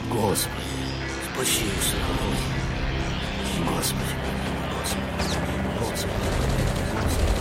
Господи, спаси Израиль. Господи, Господи, Господи, Господи.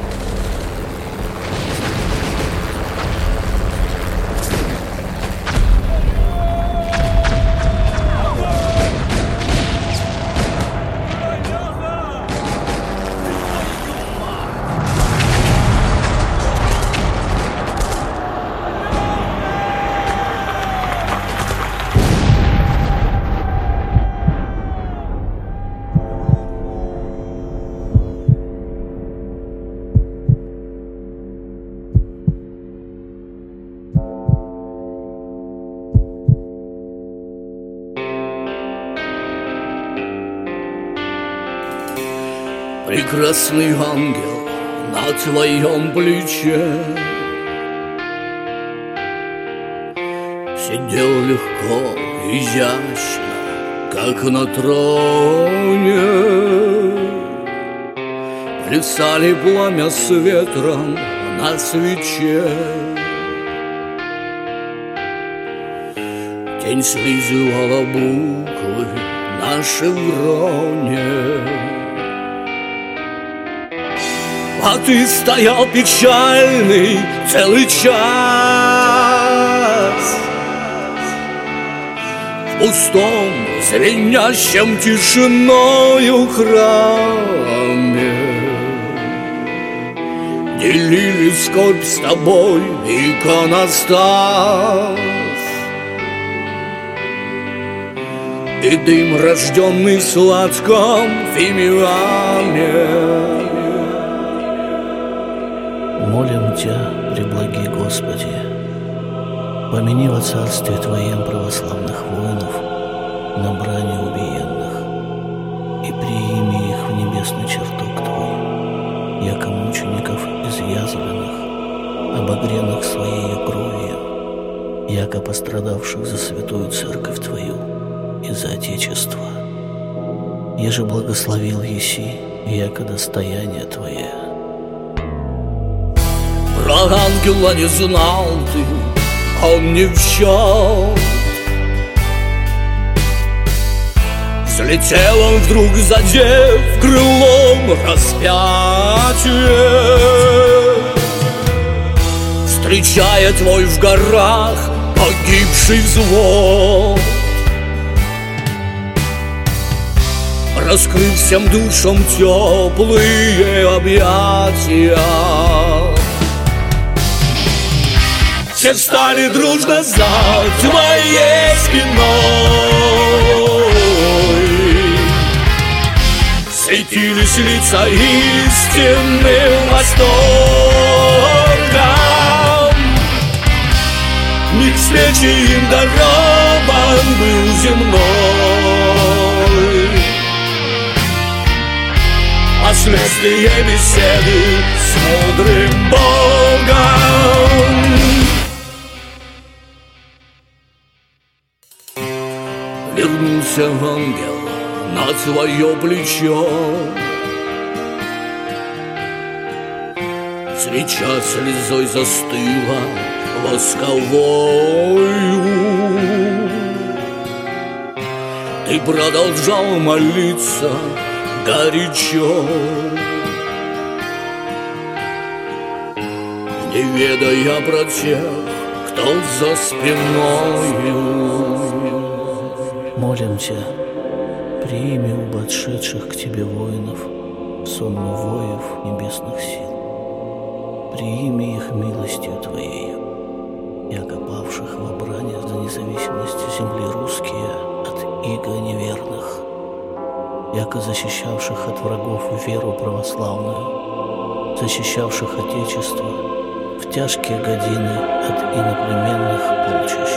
Прекрасный ангел на твоем плече сидел легко, изящно, как на троне. Плясали пламя с ветром на свече. Тень слизывала буквы на шевроне. А ты стоял печальный целый час в пустом, звенящем тишиною храме. Делили скорбь с тобой иконостас и дым, рожденный в сладком фимиаме. Молим Тебя, преблаги Господи, помяни во царстве Твоем православных воинов на брани убиенных, и приими их в небесный чертог Твой, яко мучеников изъязвленных, обогренных Своею кровью, яко пострадавших за святую церковь Твою и за Отечество. Еже благословил еси, яко достояние Твое. Про ангела не знал ты, он не в счет. Взлетел он вдруг, задев крылом распятие, встречая твой в горах погибший взвод. Раскрыв всем душам теплые объятия, все встали дружно за твоей спиной. Светились лица истинным восторгом. Миг встречи им дарован был земной, а следствие беседы с мудрым Богом. Вернулся ангел на свое плечо. Свеча слезой застыла восковою. Ты продолжал молиться горячо, не ведая про тех, кто за спиною. Молим Тебя, прими об отшедших к Тебе воинов, сонму воев небесных сил. Прими их милостью Твоею, яко павших во брани за независимость земли русские от иго неверных, яко защищавших от врагов веру православную, защищавших Отечество в тяжкие годины от иноплеменных полчищ.